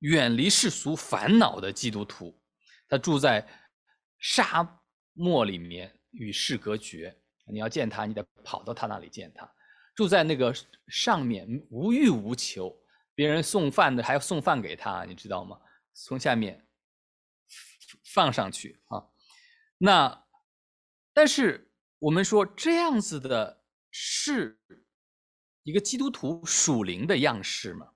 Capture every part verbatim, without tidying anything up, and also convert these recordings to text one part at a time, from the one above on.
远离世俗烦恼的基督徒，他住在沙漠里面，与世隔绝。你要见他，你得跑到他那里见他。住在那个上面，无欲无求，别人送饭的还要送饭给他，你知道吗？从下面放上去啊。那但是我们说这样子的是一个基督徒属灵的样式吗？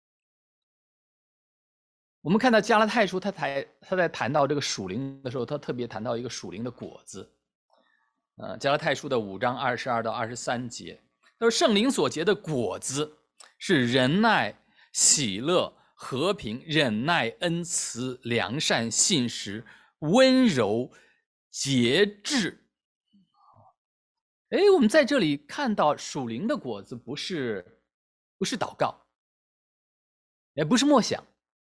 我们看到加拉太书，他才他在谈到这个属灵的时候，他特别谈到一个属灵的果子。呃，加拉太书的五章二十二到二十三节，他说圣灵所结的果子是仁爱、喜乐、和平、忍耐、恩慈、良善、信实、温柔、节制。哎，我们在这里看到属灵的果子不是不是祷告，也不是默想。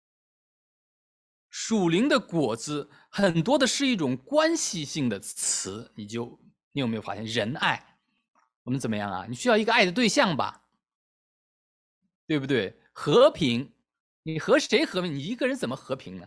属灵的果子很多的是一种关系性的词，你就你有没有发现仁爱？我们怎么样啊？你需要一个爱的对象吧，对不对？和平，你和谁和平？你一个人怎么和平呢？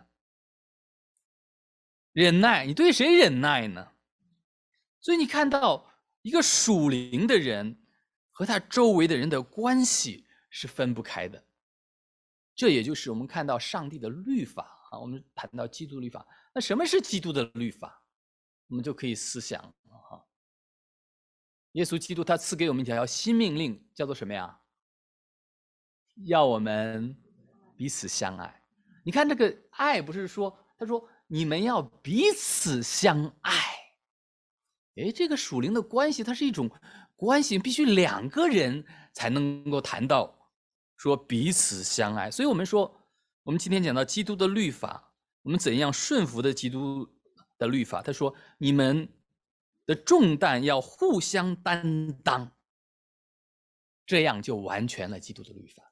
忍耐，你对谁忍耐呢？所以你看到一个属灵的人和他周围的人的关系是分不开的。这也就是我们看到上帝的律法啊，我们谈到基督律法，那什么是基督的律法？我们就可以思想啊，耶稣基督他赐给我们一条新命令，叫做什么呀？要我们彼此相爱。你看这个爱不是说，他说你们要彼此相爱。哎，这个属灵的关系，它是一种关系，必须两个人才能够谈到说彼此相爱。所以我们说，我们今天讲到基督的律法，我们怎样顺服的基督的律法？他说，你们的重担要互相担当，这样就完全了基督的律法。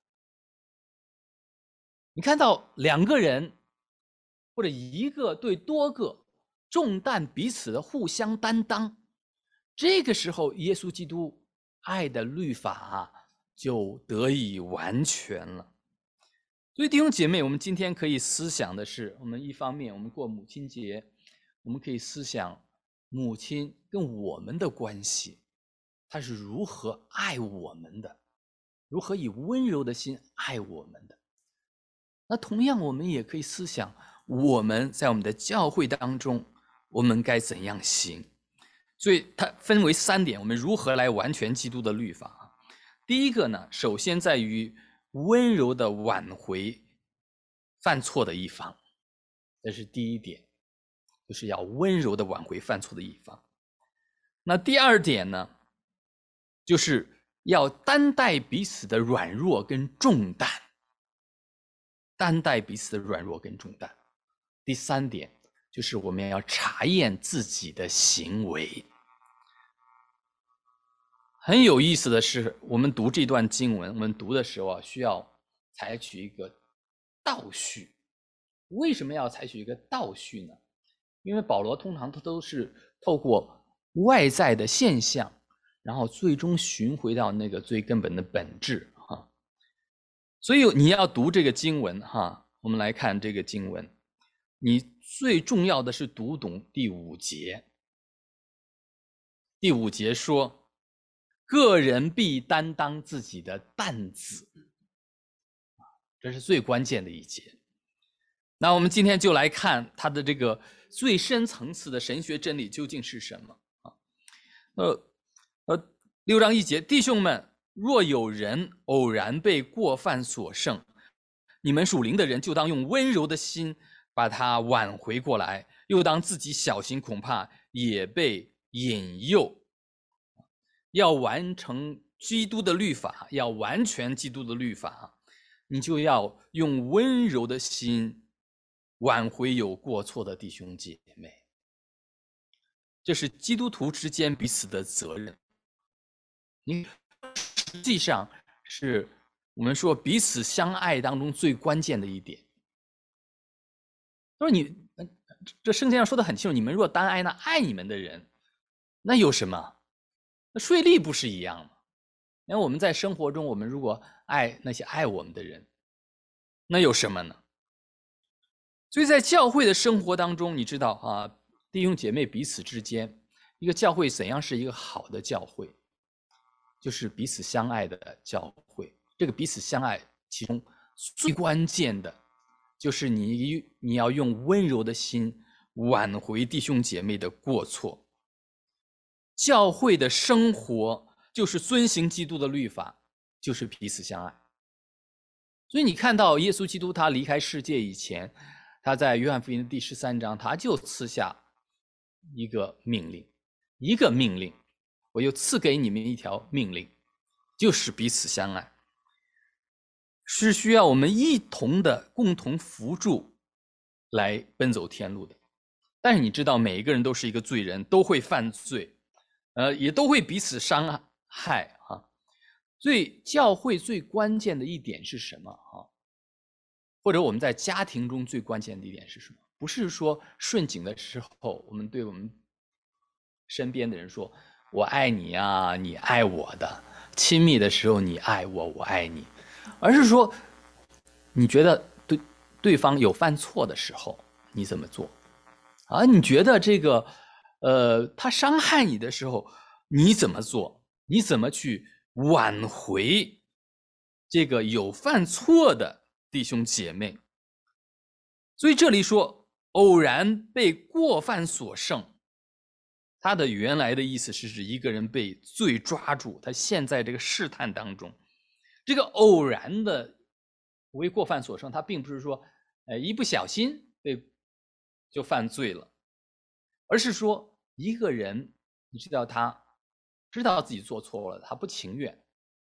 你看到两个人或者一个对多个重担彼此的互相担当，这个时候耶稣基督爱的律法啊就得以完全了。所以弟兄姐妹，我们今天可以思想的是，我们一方面我们过母亲节，我们可以思想母亲跟我们的关系，她是如何爱我们的，如何以温柔的心爱我们的。那同样我们也可以思想我们在我们的教会当中我们该怎样行。所以它分为三点，我们如何来完全基督的律法。第一个呢，首先在于温柔的挽回犯错的一方，这是第一点，就是要温柔的挽回犯错的一方。那第二点呢，就是要担待彼此的软弱跟重担，担待彼此的软弱跟重担。第三点就是我们要查验自己的行为。很有意思的是，我们读这段经文，我们读的时候啊，需要采取一个倒叙。为什么要采取一个倒叙呢？因为保罗通常他都是透过外在的现象，然后最终寻回到那个最根本的本质哈。所以你要读这个经文哈，我们来看这个经文，你最重要的是读懂第五节。第五节说，个人必担当自己的担子，这是最关键的一节。那我们今天就来看它的这个最深层次的神学真理究竟是什么啊？呃呃，六章一节，弟兄们，若有人偶然被过犯所胜，你们属灵的人就当用温柔的心把他挽回过来，又当自己小心，恐怕也被引诱。要完成基督的律法，要完全基督的律法，你就要用温柔的心挽回有过错的弟兄姐妹。这是基督徒之间彼此的责任。你实际上是我们说彼此相爱当中最关键的一点。他说你这圣经上说的很清楚，你们若单爱那爱你们的人，那有什么？那税吏不是一样吗？因为我们在生活中，我们如果爱那些爱我们的人，那有什么呢？ 所以在教会的生活当中，你知道啊，弟兄姐妹彼此之间，一个教会怎样是一个好的教会，就是彼此相爱的教会。这个彼此相爱，其中最关键的就是你你要用温柔的心挽回弟兄姐妹的过错。教会的生活就是遵行基督的律法，就是彼此相爱。所以你看到耶稣基督他离开世界以前，他在约翰福音的第十三章，他就赐下一个命令，一个命令，我又赐给你们一条命令，就是彼此相爱，是需要我们一同的共同扶助来奔走天路的。但是你知道，每一个人都是一个罪人，都会犯罪，呃，也都会彼此伤害啊。所以教会最关键的一点是什么啊？或者我们在家庭中最关键的一点是什么？不是说顺境的时候，我们对我们身边的人说“我爱你啊，你爱我的”；亲密的时候，你爱我，我爱你，而是说，你觉得对对方有犯错的时候，你怎么做？啊，你觉得这个，呃，他伤害你的时候，你怎么做？你怎么去挽回这个有犯错的弟兄姐妹？所以这里说偶然被过犯所胜，他的原来的意思是指一个人被罪抓住，他陷在这个试探当中。这个偶然的为过犯所胜，他并不是说，呃，一不小心被就犯罪了，而是说一个人，你知道他知道自己做错了，他不情愿，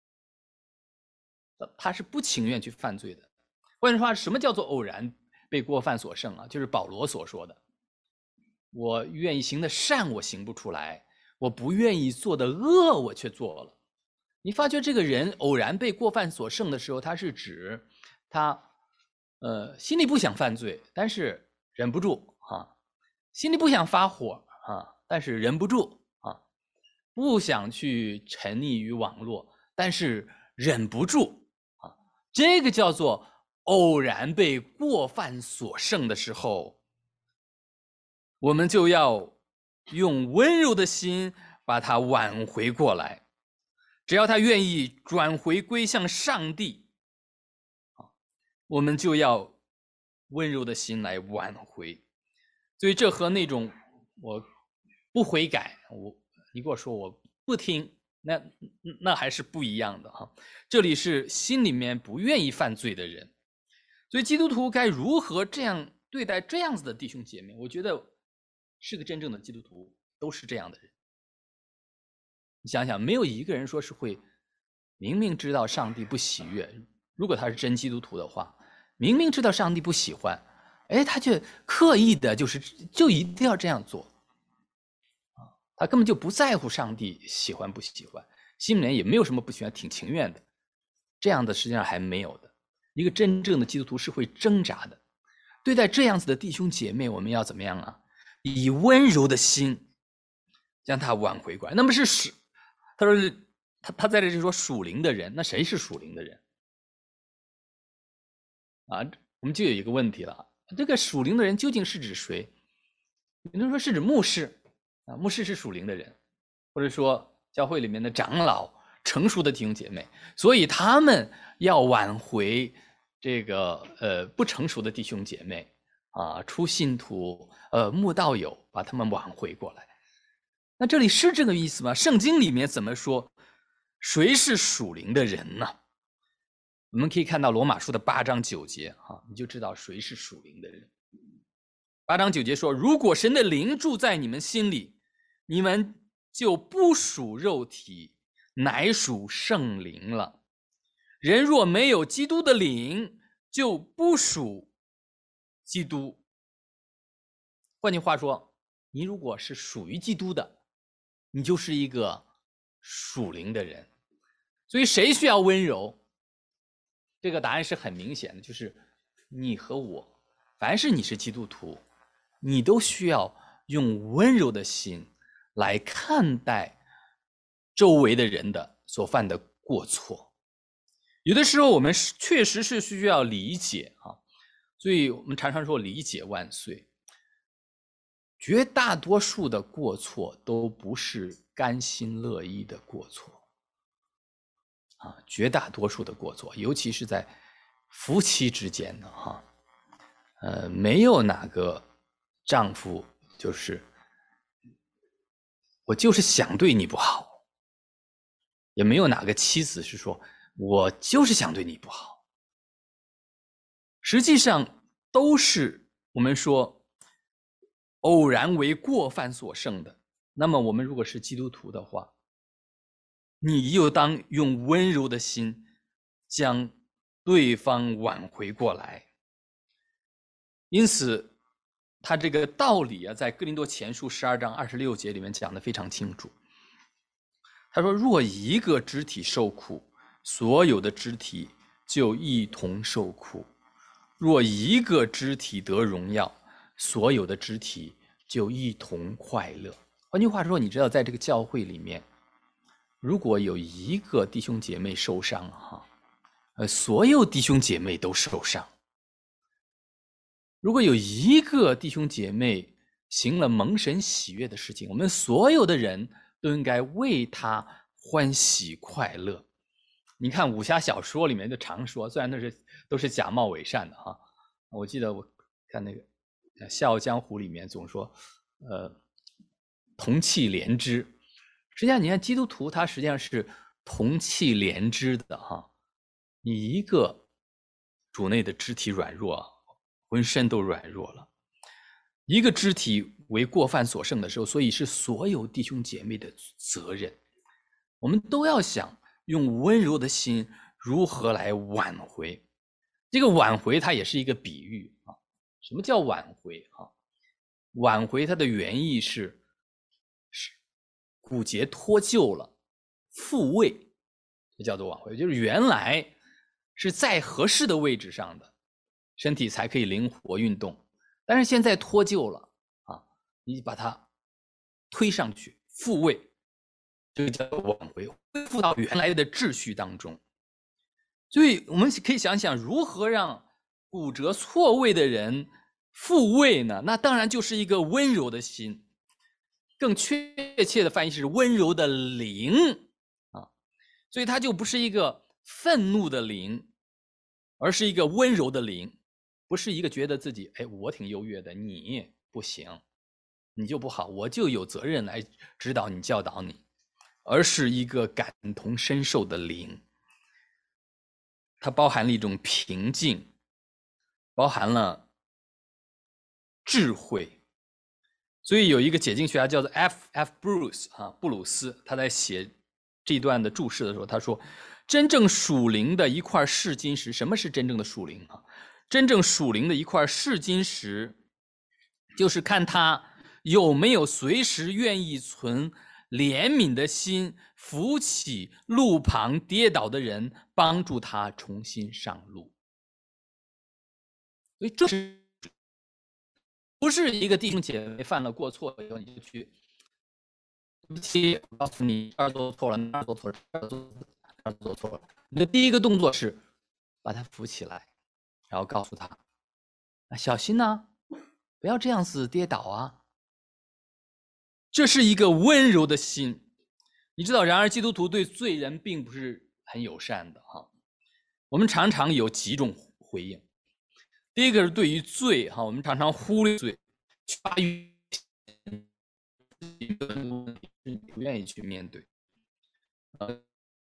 他是不情愿去犯罪的。换句话，什么叫做偶然被过犯所胜啊？就是保罗所说的，我愿意行的善我行不出来，我不愿意做的恶我却做了。你发觉这个人偶然被过犯所胜的时候，他是指他呃心里不想犯罪，但是忍不住啊，心里不想发火啊，但是忍不住啊，不想去沉溺于网络，但是忍不住啊，这个叫做偶然被过犯所胜的时候，我们就要用温柔的心把它挽回过来。只要他愿意转回归向上帝，我们就要温柔的心来挽回。所以这和那种我不悔改，我你跟我说我不听，那那还是不一样的哈。这里是心里面不愿意犯罪的人，所以基督徒该如何这样对待这样子的弟兄姐妹？我觉得是个真正的基督徒都是这样的人。你想想，没有一个人说是会明明知道上帝不喜悦，如果他是真基督徒的话，明明知道上帝不喜欢，哎，他却刻意的就是就一定要这样做，啊，他根本就不在乎上帝喜欢不喜欢，心里面也没有什么不喜欢，挺情愿的，这样的实际上还没有的。一个真正的基督徒是会挣扎的。对待这样子的弟兄姐妹，我们要怎么样啊？以温柔的心将他挽回过来。那么是使他说他他在这里说属灵的人，那谁是属灵的人啊？我们就有一个问题了，这个属灵的人究竟是指谁？有人说是指牧师啊，牧师是属灵的人，或者说教会里面的长老、成熟的弟兄姐妹，所以他们要挽回这个呃不成熟的弟兄姐妹啊，初信徒、呃慕道友，把他们挽回过来。那这里是这个意思吗？圣经里面怎么说谁是属灵的人呢？我们可以看到罗马书的八章九节啊，你就知道谁是属灵的人。八章九节说，如果神的灵住在你们心里，你们就不属肉体，乃属圣灵了。人若没有基督的灵，就不属基督。换句话说，你如果是属于基督的，你就是一个属灵的人。所以谁需要温柔？这个答案是很明显的，就是你和我，凡是你是基督徒，你都需要用温柔的心来看待周围的人的所犯的过错。有的时候我们确实是需要理解啊， 所以我们常常说理解万岁。绝大多数的过错都不是甘心乐意的过错啊，绝大多数的过错，尤其是在夫妻之间的哈，呃，没有哪个丈夫就是我就是想对你不好，也没有哪个妻子是说我就是想对你不好，实际上都是我们说偶然为过犯所胜的。那么我们如果是基督徒的话，你又当用温柔的心将对方挽回过来。因此他这个道理啊，在哥林多前书十二章二十六节里面讲得非常清楚。他说，若一个肢体受苦，所有的肢体就一同受苦；若一个肢体得荣耀，所有的肢体就一同快乐。换句话说，你知道在这个教会里面，如果有一个弟兄姐妹受伤哈，呃，所有弟兄姐妹都受伤。如果有一个弟兄姐妹行了蒙神喜悦的事情，我们所有的人都应该为他欢喜快乐。你看武侠小说里面就常说，虽然那是都是假冒伪善的哈，我记得我看那个《笑傲江湖》里面总说，呃，同气连枝。实际上，你看基督徒他实际上是同气连枝的哈。你一个主内的肢体软弱，浑身都软弱了。一个肢体为过犯所胜的时候，所以是所有弟兄姐妹的责任。我们都要想用温柔的心如何来挽回。这个挽回它也是一个比喻啊。什么叫挽回啊？挽回它的原意是是骨节脱臼了，复位，这叫做挽回。就是原来是在合适的位置上的，身体才可以灵活运动，但是现在脱臼了啊，你把它推上去，复位，这个叫做挽回，恢复到原来的秩序当中。所以我们可以想想，如何让骨折错位的人复位呢？那当然就是一个温柔的心，更确切的翻译是温柔的灵啊。所以它就不是一个愤怒的灵，而是一个温柔的灵，不是一个觉得自己哎我挺优越的，你不行，你就不好，我就有责任来指导你教导你，而是一个感同身受的灵。它包含了一种平静，包含了智慧。所以有一个解经学家叫做 F F Bruce 啊，布鲁斯，他在写这一段的注释的时候，他说，真正属灵的一块试金石，什么是真正的属灵啊？真正属灵的一块试金石，就是看他有没有随时愿意存怜悯的心，扶起路旁跌倒的人，帮助他重新上路。所以这是不是一个弟兄姐妹犯了过错以后你就去，对不起，我告诉你这儿做错了，那儿做错了，这儿做这儿做错了。你的第一个动作是把他扶起来，然后告诉他，小心呐、啊，不要这样子跌倒啊。这是一个温柔的心。你知道，然而基督徒对罪人并不是很友善的哈。我们常常有几种回应。第一个是对于罪哈，我们常常忽略罪，发于不愿意去面对。呃，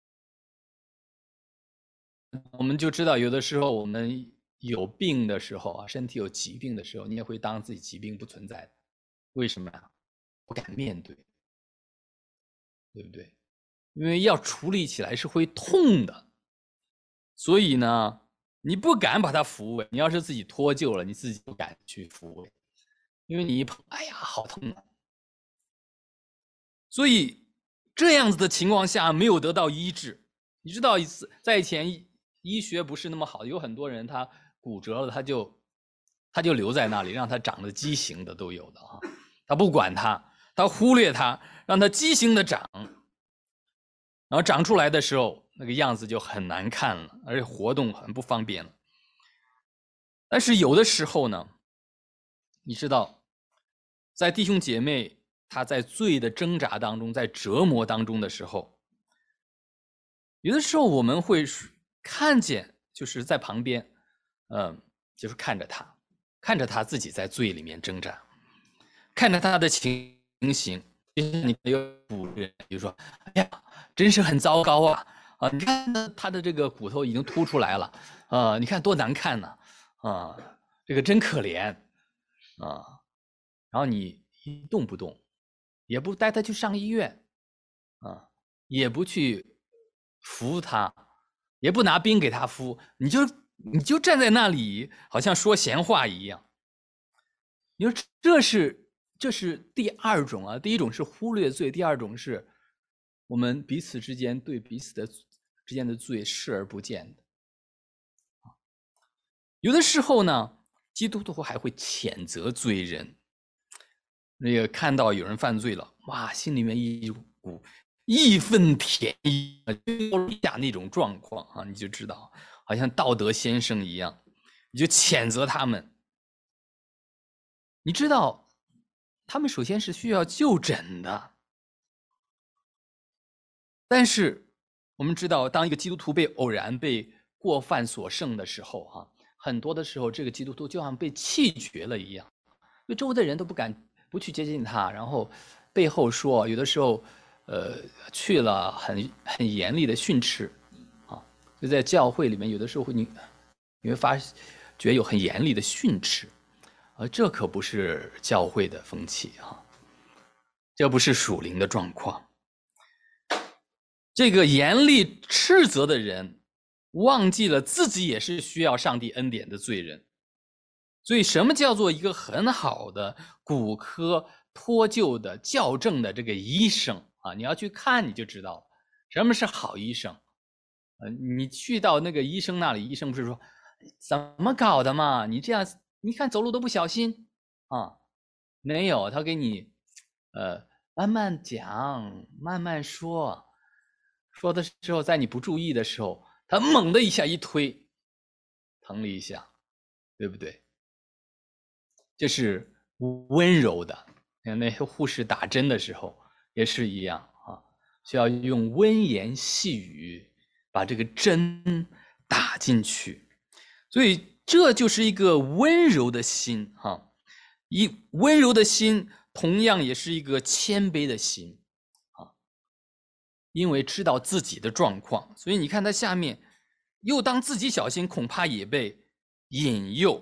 我们就知道，有的时候我们有病的时候啊，身体有疾病的时候，你也会当自己疾病不存在的。为什么呀？不敢面对，对不对？因为要处理起来是会痛的，所以呢，你不敢把它扶稳。你要是自己脱臼了，你自己不敢去扶稳，因为你一碰，哎呀，好痛啊！所以这样子的情况下没有得到医治。你知道，一次在以前医学不是那么好的，有很多人他骨折了，他就他就留在那里，让他长得畸形的都有的啊。他不管他，他忽略他，让他畸形的长，然后长出来的时候，那个样子就很难看了，而且活动很不方便了。 但是有的时候呢，你知道，在弟兄姐妹他在罪的挣扎当中，在折磨当中的时候，有的时候我们会看见，就是在旁边，嗯，就是看着他，看着他自己在罪里面挣扎，看着他的情形，你有补人，比如说，哎呀，真是很糟糕啊！啊，你看他的这个骨头已经凸出来了，啊，你看多难看呢，啊，这个真可怜，啊，然后你一动不动，也不带他去上医院，啊，也不去扶他，也不拿冰给他敷，你就你就站在那里，好像说闲话一样。你说这是这是第二种啊，第一种是忽略罪，第二种是我们彼此之间对彼此的之间的罪视而不见的。有的时候呢，基督徒还会谴责罪人。那个看到有人犯罪了，哇，心里面一股义愤填膺那种状况啊，你就知道，好像道德先生一样，你就谴责他们。你知道，他们首先是需要就诊的，但是我们知道，当一个基督徒被偶然被过犯所胜的时候，哈，很多的时候，这个基督徒就像被弃绝了一样，因为周围的人都不敢不去接近他，然后背后说，有的时候，呃，去了很很严厉的训斥，啊，就在教会里面，有的时候会你你会发觉有很严厉的训斥，而这可不是教会的风气啊，这不是属灵的状况。这个严厉斥责的人，忘记了自己也是需要上帝恩典的罪人。所以什么叫做一个很好的骨科脱臼的校正的这个医生啊？你要去看你就知道什么是好医生。呃，你去到那个医生那里，医生不是说怎么搞的嘛？你这样你看走路都不小心啊？没有，他给你呃慢慢讲，慢慢说。说的时候，在你不注意的时候，他猛的一下一推，疼了一下，对不对？这是温柔的。像那些护士打针的时候也是一样啊，需要用温言细语把这个针打进去。所以这就是一个温柔的心哈，一温柔的心同样也是一个谦卑的心啊，因为知道自己的状况，所以你看他下面又当自己小心，恐怕也被引诱。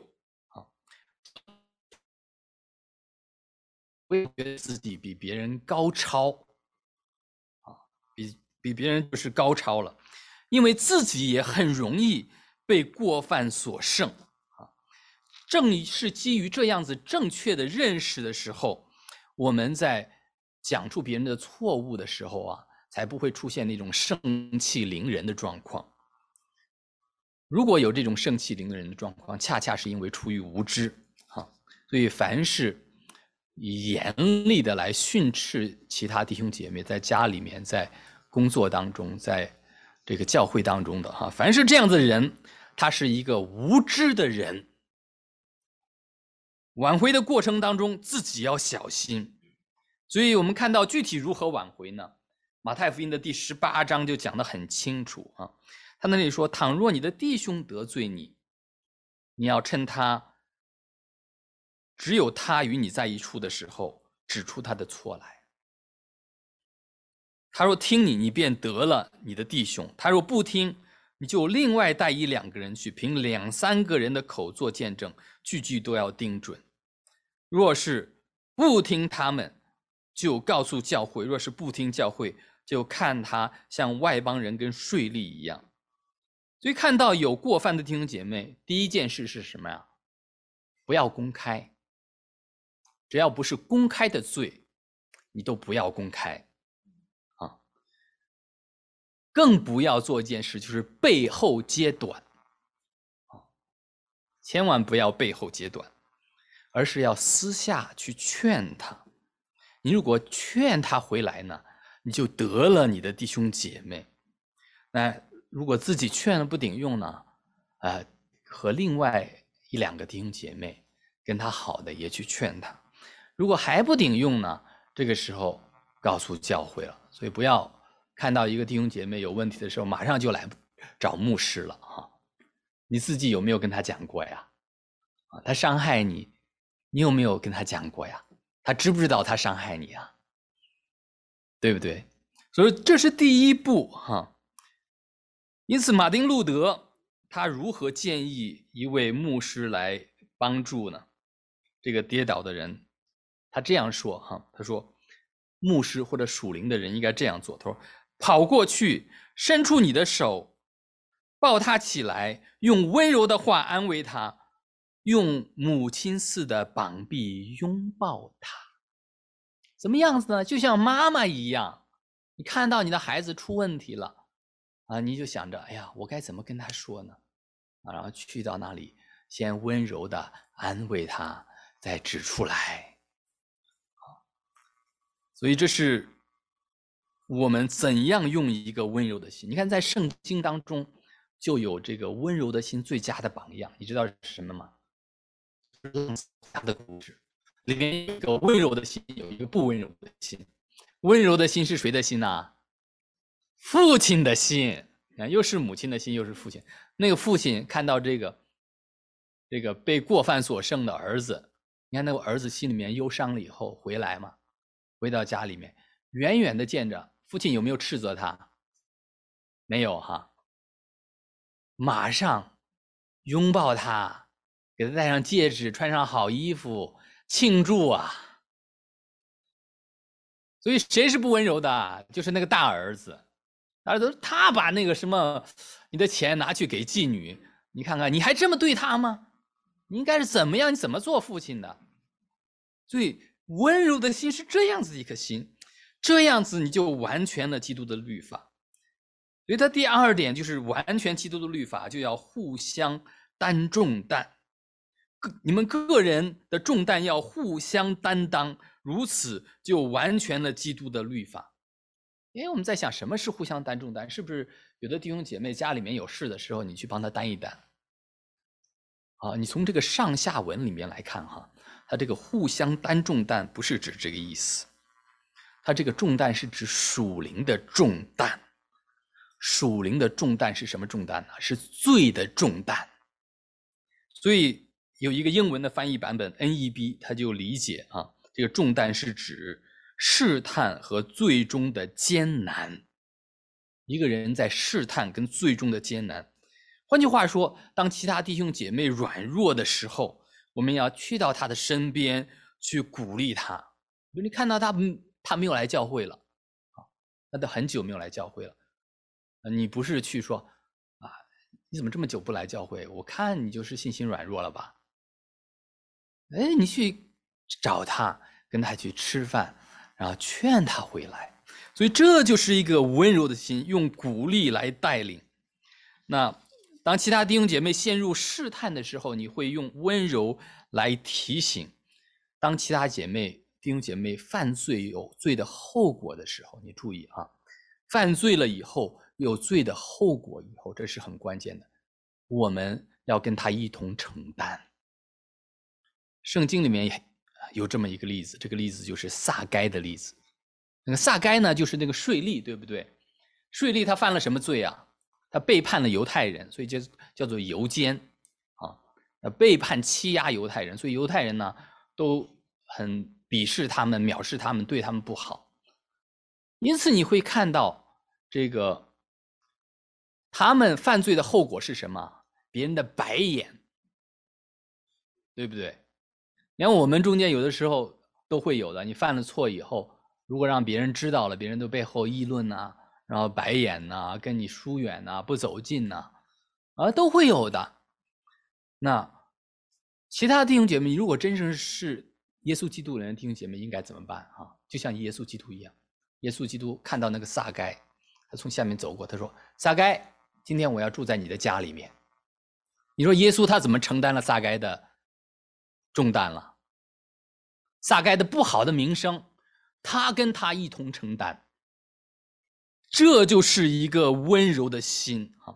会觉得自己比别人高超，啊，比比别人就是高超了，因为自己也很容易被过犯所胜啊。正是基于这样子正确的认识的时候，我们在讲述别人的错误的时候啊，才不会出现那种盛气凌人的状况。如果有这种盛气凌人的状况，恰恰是因为出于无知啊。所以凡是严厉的来训斥其他弟兄姐妹，在家里面，在工作当中，在这个教会当中的哈，凡是这样子的人，他是一个无知的人。挽回的过程当中，自己要小心。所以我们看到具体如何挽回呢？马太福音的第十八章就讲得很清楚啊。他那里说，倘若你的弟兄得罪你，你要趁他只有他与你在一处的时候，指出他的错来。他若听你，你便得了你的弟兄；他若不听，你就另外带一两个人去，凭两三个人的口做见证，句句都要盯准。若是不听他们，就告诉教会；若是不听教会，就看他像外邦人跟税吏一样。所以看到有过犯的弟兄姐妹，第一件事是什么呀？不要公开。只要不是公开的罪，你都不要公开啊！更不要做一件事，就是背后揭短啊！千万不要背后揭短，而是要私下去劝他。你如果劝他回来呢，你就得了你的弟兄姐妹。那如果自己劝了不顶用呢，呃，和另外一两个弟兄姐妹，跟他好的也去劝他。如果还不顶用呢，这个时候告诉教会了。所以不要看到一个弟兄姐妹有问题的时候，马上就来找牧师了哈。你自己有没有跟他讲过呀？啊，他伤害你，你有没有跟他讲过呀？他知不知道他伤害你啊？对不对？所以这是第一步哈。因此，马丁路德他如何建议一位牧师来帮助呢？这个跌倒的人，他这样说哈，他说，牧师或者属灵的人应该这样做。他说，跑过去，伸出你的手，抱他起来，用温柔的话安慰他，用母亲似的膀臂拥抱他。怎么样子呢？就像妈妈一样，你看到你的孩子出问题了啊，你就想着，哎呀，我该怎么跟他说呢？啊，然后去到那里，先温柔的安慰他，再指出来。所以这是我们怎样用一个温柔的心。你看在圣经当中就有这个温柔的心最佳的榜样，你知道是什么吗？他的故事里面有一个温柔的心，有一个不温柔的心。温柔的心是谁的心呢、啊？父亲的心，又是母亲的心，又是父亲。那个父亲看到这个这个被过犯所生的儿子，你看那个儿子心里面忧伤了以后回来嘛，回到家里面，远远的见着父亲，有没有斥责他？没有哈，马上拥抱他，给他戴上戒指，穿上好衣服，庆祝啊！所以谁是不温柔的？就是那个大儿子。儿子他把那个什么你的钱拿去给妓女，你看看你还这么对他吗？你应该是怎么样？你怎么做父亲的？所以温柔的心是这样子一颗心，这样子你就完全了基督的律法。所以他第二点就是完全基督的律法，就要互相担重担，你们个人的重担要互相担当，如此就完全了基督的律法。因为我们在想什么是互相担重担，是不是有的弟兄姐妹家里面有事的时候，你去帮他担一担啊？你从这个上下文里面来看哈，他这个互相担重担不是指这个意思，他这个重担是指属灵的重担。属灵的重担是什么重担呢？是罪的重担。所以有一个英文的翻译版本 N E B 他就理解啊，这个重担是指试探和最终的艰难。一个人在试探跟最终的艰难，换句话说，当其他弟兄姐妹软弱的时候，我们要去到他的身边去鼓励他。比如你看到他他没有来教会了啊，他都很久没有来教会了，你不是去说啊，你怎么这么久不来教会？我看你就是信心软弱了吧？哎，你去找他，跟他去吃饭，然后劝他回来。所以这就是一个温柔的心，用鼓励来带领。那当其他弟兄姐妹陷入试探的时候，你会用温柔来提醒。当其他姐妹弟兄姐妹犯罪有罪的后果的时候，你注意啊，犯罪了以后有罪的后果以后，这是很关键的，我们要跟他一同承担。圣经里面有这么一个例子，这个例子就是撒该的例子。那个撒该呢，就是那个税吏，对不对？税吏他犯了什么罪啊？他背叛了犹太人，所以就叫做犹奸啊。背叛欺压犹太人，所以犹太人呢都很鄙视他们，藐视他们，对他们不好。因此你会看到这个他们犯罪的后果是什么？别人的白眼，对不对？连我们中间有的时候都会有的，你犯了错以后，如果让别人知道了，别人都背后议论啊，然后白眼啊，跟你疏远啊，不走近啊，啊，都会有的。那其他弟兄姐妹，如果真正是耶稣基督人的弟兄姐妹，应该怎么办啊？就像耶稣基督一样，耶稣基督看到那个撒该，他从下面走过，他说：“撒该，今天我要住在你的家里面。”你说耶稣他怎么承担了撒该的重担了？撒该的不好的名声，他跟他一同承担。这就是一个温柔的心啊！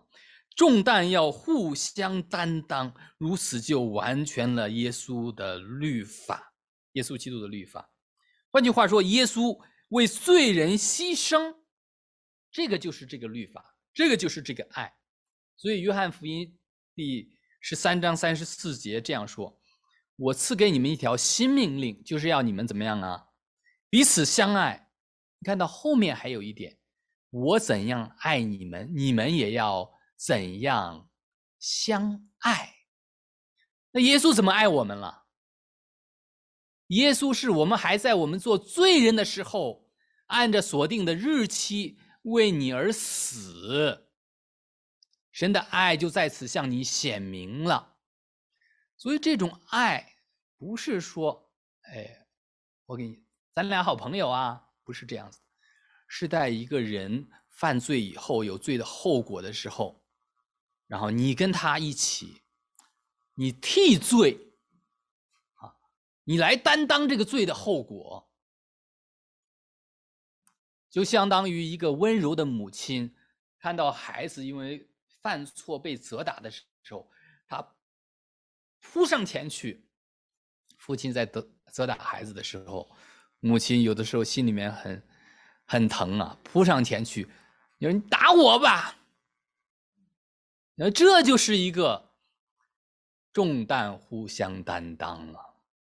重担要互相担当，如此就完全了耶稣的律法，耶稣基督的律法。换句话说，耶稣为罪人牺牲，这个就是这个律法，这个就是这个爱。所以约翰福音第十三章三十四节这样说，我赐给你们一条新命令，就是要你们怎么样啊？彼此相爱。你看到后面还有一点，我怎样爱你们，你们也要怎样相爱。那耶稣怎么爱我们了？耶稣是我们还在我们做罪人的时候，按着所定的日期为你而死，神的爱就在此向你显明了。所以这种爱不是说，哎，我给你，咱俩好朋友啊，不是这样子，是在一个人犯罪以后有罪的后果的时候，然后你跟他一起，你替罪啊，你来担当这个罪的后果，就相当于一个温柔的母亲看到孩子因为犯错被责打的时候，他扑上前去。父亲在责打孩子的时候，母亲有的时候心里面很很疼啊，扑上前去，你说你打我吧，这就是一个重担互相担当了。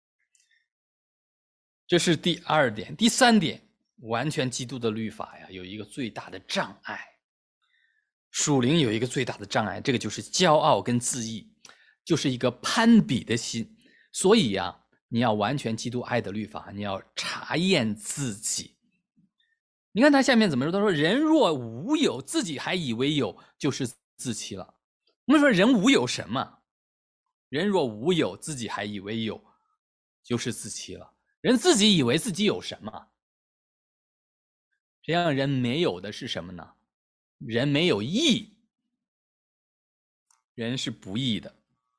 这是第二点。第三点，完全基督的律法呀，有一个最大的障碍，属灵有一个最大的障碍，这个就是骄傲跟自义，就是一个攀比的心。所以呀、啊，你要完全基督爱的律法，你要查验自己。你看他下面怎么说？他说：“人若无有，自己还以为有，就是自欺了。”我们说人无有什么？人若无有，自己还以为有，就是自欺了。人自己以为自己有什么？这样人没有的是什么呢？人没有义，人是不义的。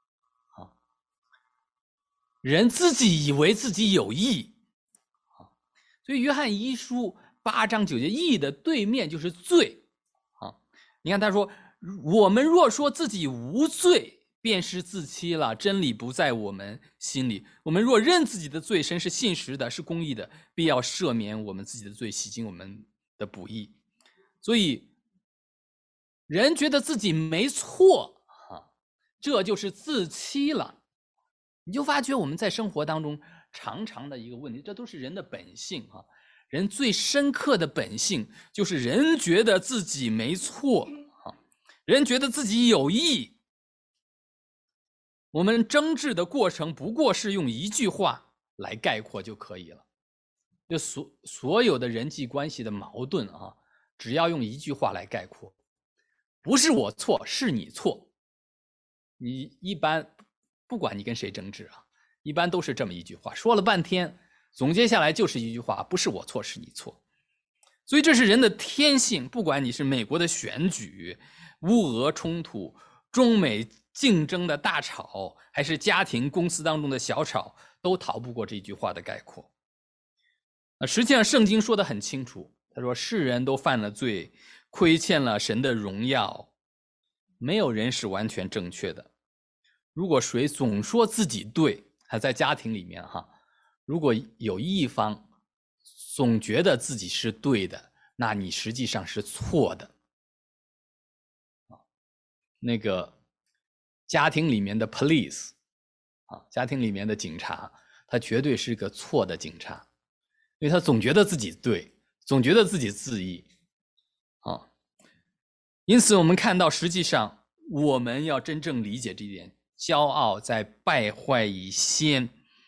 人自己以为自己有义，所以约翰一书八章九节，义的对面就是罪。你看他说，我们若说自己无罪，便是自欺了，真理不在我们心里。我们若认自己的罪，神是信实的，是公义的，必要赦免我们自己的罪，洗净我们的不义。所以人觉得自己没错，这就是自欺了。你就发觉我们在生活当中常常的一个问题，这都是人的本性啊。人最深刻的本性就是人觉得自己没错啊，人觉得自己有义。我们争执的过程不过是用一句话来概括就可以了。就所所有的人际关系的矛盾啊，只要用一句话来概括，不是我错，是你错。你一般不管你跟谁争执啊，一般都是这么一句话，说了半天，总结下来就是一句话，不是我错，是你错。所以这是人的天性，不管你是美国的选举、乌俄冲突、中美竞争的大吵，还是家庭公司当中的小吵，都逃不过这句话的概括。实际上圣经说得很清楚，他说世人都犯了罪，亏欠了神的荣耀，没有人是完全正确的。如果谁总说自己对，还在家庭里面哈，如果有一方总觉得自己是对的，那你实际上是错的。那个家庭里面的 police 啊，家庭里面的警察，他绝对是个错的警察，因为他总觉得自己对，总觉得自己自义啊。因此我们看到，实际上我们要真正理解这一点，骄傲在败坏以先。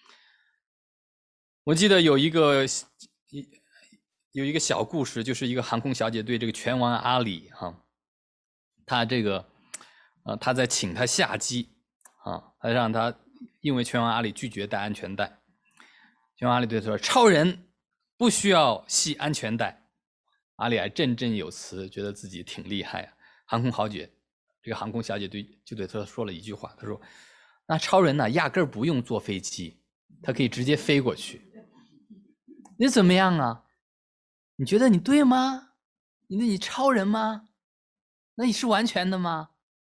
我记得有一个有一个小故事，就是一个航空小姐对这个拳王阿里哈、啊，他这个呃他在请他下机啊，他让他因为拳王阿里拒绝戴安全带，拳王阿里对他说：“超人不需要系安全带。”阿里还振振有词，觉得自己挺厉害啊。航空豪杰，这个航空小姐对就对他说了一句话，他说：“那超人呢，压根儿不用坐飞机，他可以直接飞过去。你怎么样啊？你觉得你对吗？你那你超人吗？那你是完全的吗？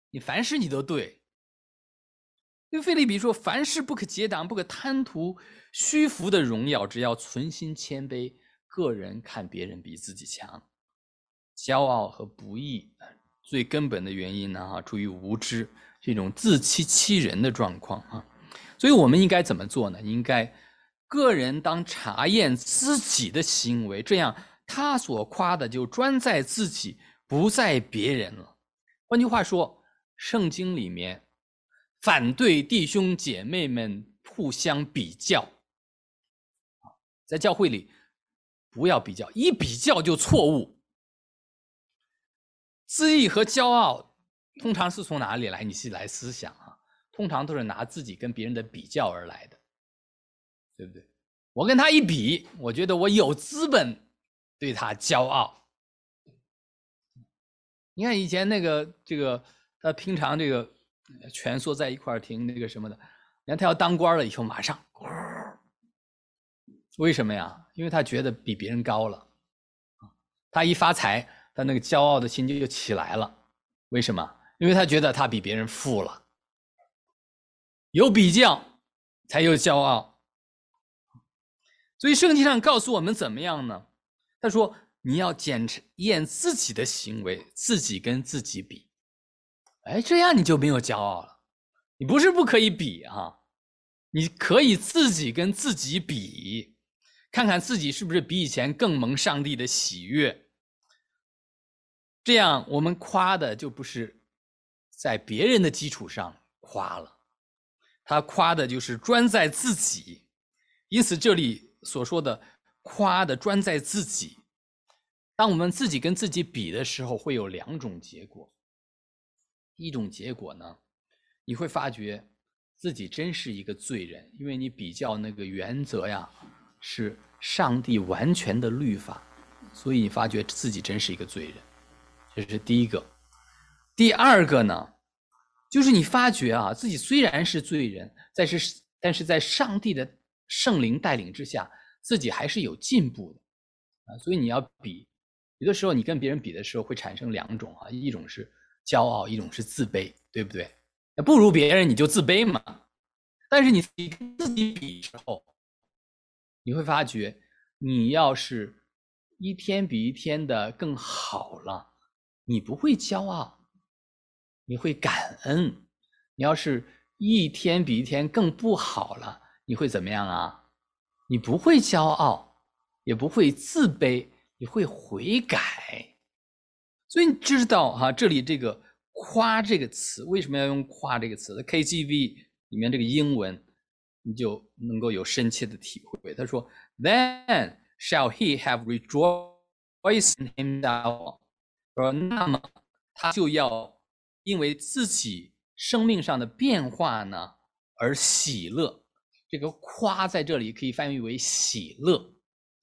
你凡事你都对。因为腓立比说，凡事不可结党，不可贪图虚浮的荣耀，只要存心谦卑，个人看别人比自己强。骄傲和不义最根本的原因呢，哈，出于无知，这种自欺欺人的状况啊。所以我们应该怎么做呢？应该个人当查验自己的行为，这样他所夸的就专在自己，不在别人了。换句话说，圣经里面反对弟兄姐妹们互相比较，在教会里不要比较，一比较就错误。自义和骄傲通常是从哪里来？你去来思想啊，通常都是拿自己跟别人的比较而来的，对不对？我跟他一比，我觉得我有资本对他骄傲。你看以前那个这个他平常这个蜷缩在一块听那个什么的，你看他要当官了以后马上，为什么呀？因为他觉得比别人高了，他一发财，他那个骄傲的心就起来了。为什么？因为他觉得他比别人富了。有比较才有骄傲。所以圣经上告诉我们怎么样呢？他说你要检验自己的行为，自己跟自己比。哎，这样你就没有骄傲了。你不是不可以比啊，你可以自己跟自己比，看看自己是不是比以前更蒙上帝的喜悦。这样我们夸的就不是在别人的基础上夸了，他夸的就是专在自己。因此这里所说的夸的专在自己，当我们自己跟自己比的时候，会有两种结果。一种结果呢，你会发觉自己真是一个罪人，因为你比较那个原则呀，是上帝完全的律法，所以你发觉自己真是一个罪人。这是第一个。第二个呢，就是你发觉啊，自己虽然是罪人，但是但是在上帝的圣灵带领之下，自己还是有进步的啊。所以你要比，有的时候你跟别人比的时候会产生两种啊，一种是骄傲，一种是自卑，对不对？那不如别人你就自卑嘛。但是你跟自己比的时候，你会发觉，你要是一天比一天的更好了，你不会骄傲，你会感恩。你要是一天比一天更不好了，你会怎么样啊？你不会骄傲，也不会自卑，你会悔改。所以你知道哈、啊，这里这个夸这个词为什么要用夸这个词？ K J V 里面这个英文你就能够有深切的体会。他说 Then shall he have rejoiced in himself， 说那么他就要因为自己生命上的变化呢而喜乐。这个夸在这里可以翻译为喜乐。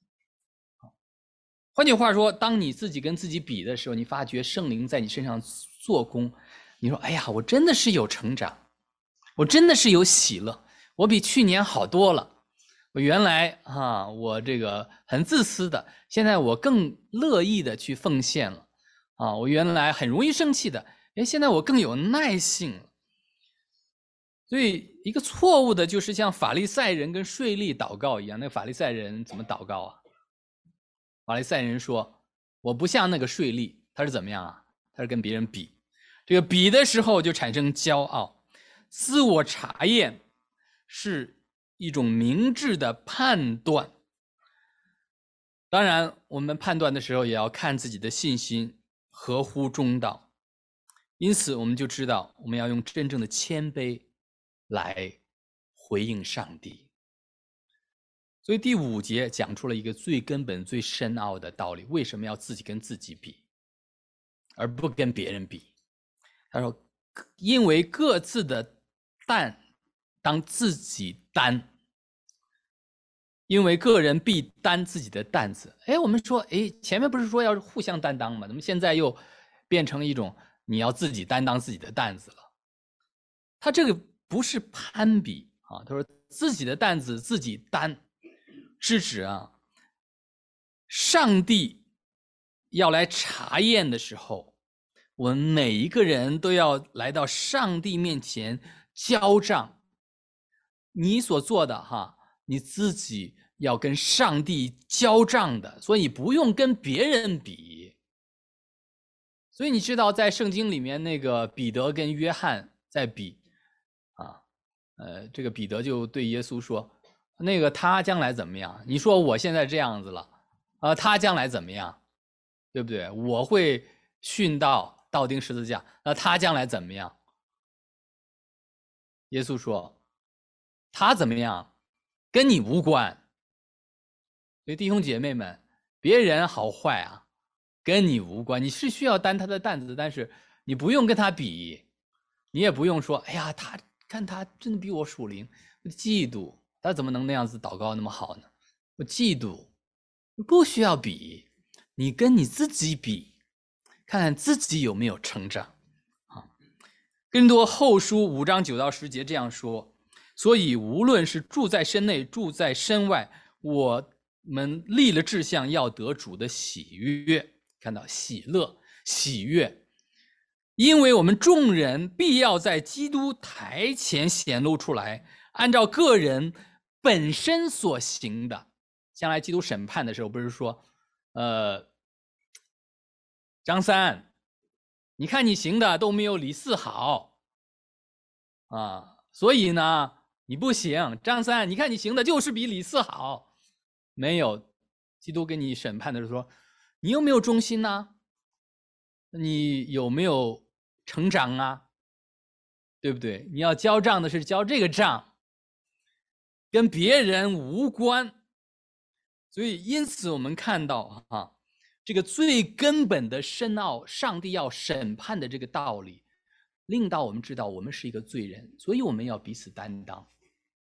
换句话说，当你自己跟自己比的时候，你发觉圣灵在你身上做工，你说哎呀，我真的是有成长，我真的是有喜乐，我比去年好多了。我原来啊，我这个很自私的，现在我更乐意的去奉献了啊。我原来很容易生气的，哎，现在我更有耐性了。所以一个错误的就是像法利赛人跟税吏祷告一样。那个法利赛人怎么祷告啊？法利赛人说我不像那个税吏，他是怎么样啊？他是跟别人比，这个比的时候就产生骄傲。自我查验是一种明智的判断，当然我们判断的时候也要看自己的信心合乎中道。因此我们就知道我们要用真正的谦卑来回应上帝。所以第五节讲出了一个最根本最深奥的道理，为什么要自己跟自己比而不跟别人比？他说因为各自的担当自己担，因为个人必担自己的担子。哎，我们说哎，前面不是说要互相担当吗？怎么现在又变成一种你要自己担当自己的担子了？他这个不是攀比啊，他说自己的担子自己担，是指啊，上帝要来查验的时候， 我们每一个人都要来到上帝面前交账。你所做的哈，你自己要跟上帝交账的，所以不用跟别人比。所以你知道，在圣经里面，那个彼得跟约翰在比啊，呃，这个彼得就对耶稣说：“那个他将来怎么样？你说我现在这样子了，啊，他将来怎么样？对不对？我会殉道，道钉十字架，那他将来怎么样？”耶稣说：“他怎么样，跟你无关。”所以弟兄姐妹们，别人好坏啊，跟你无关。你是需要担他的担子，但是你不用跟他比，你也不用说，哎呀，他看他真的比我属灵，我嫉妒，他怎么能那样子祷告那么好呢？我嫉妒，不需要比，你跟你自己比，看看自己有没有成长。啊，哥林多后书五章九到十节这样说：所以无论是住在身内，住在身外，我们立了志向，要得主的喜悦。看到喜乐、喜悦，因为我们众人必要在基督台前显露出来，按照个人本身所行的。将来基督审判的时候，不是说，呃，张三，你看你行的都没有李四好啊，所以呢，你不行。张三，你看你行的就是比李四好。没有，基督跟你审判的时候说，你有没有忠心呢？你有没有成长啊？对不对？你要交账的是交这个账，跟别人无关。所以因此我们看到啊，这个最根本的深奥，上帝要审判的这个道理，令到我们知道我们是一个罪人，所以我们要彼此担当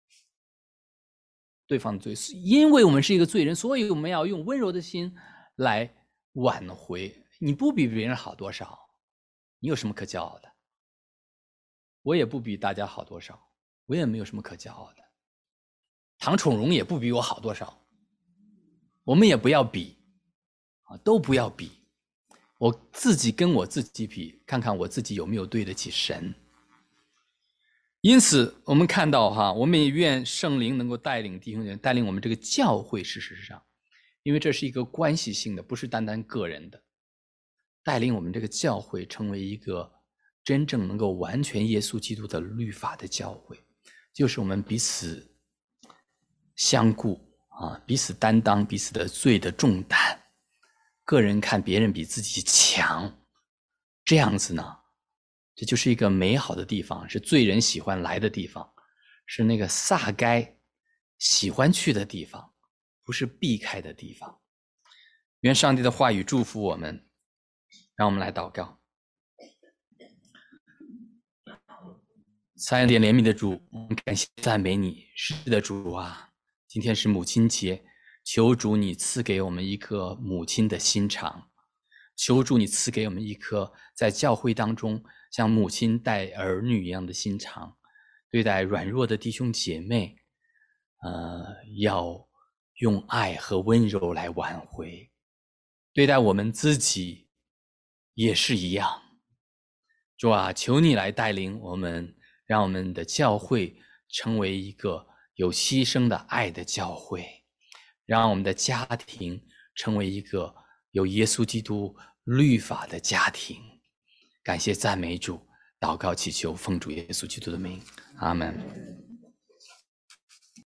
对方的罪。因为我们是一个罪人，所以我们要用温柔的心来挽回。你不比别人好多少，你有什么可骄傲的？我也不比大家好多少，我也没有什么可骄傲的。唐宠荣也不比我好多少，我们也不要比啊，都不要比。我自己跟我自己比，看看我自己有没有对得起神。因此我们看到哈，我们也愿圣灵能够带领弟兄姐妹，带领我们这个教会。事实上，因为这是一个关系性的，不是单单个人的，带领我们这个教会成为一个真正能够完全耶稣基督的律法的教会，就是我们彼此相顾啊，彼此担当彼此的罪的重担。个人看别人比自己强，这样子呢，这就是一个美好的地方，是罪人喜欢来的地方，是那个撒该喜欢去的地方，不是避开的地方。愿上帝的话语祝福我们，让我们来祷告。慈爱怜悯的主，感谢赞美你。是的，主啊，今天是母亲节，求主你赐给我们一颗母亲的心肠，求主你赐给我们一颗在教会当中像母亲待儿女一样的心肠，对待软弱的弟兄姐妹，呃，要用爱和温柔来挽回。对待我们自己也是一样。主啊，求你来带领我们，让我们的教会成为一个有牺牲的爱的教会，让我们的家庭成为一个有耶稣基督律法的家庭。感谢赞美主，祷告祈求奉主耶稣基督的名，阿们。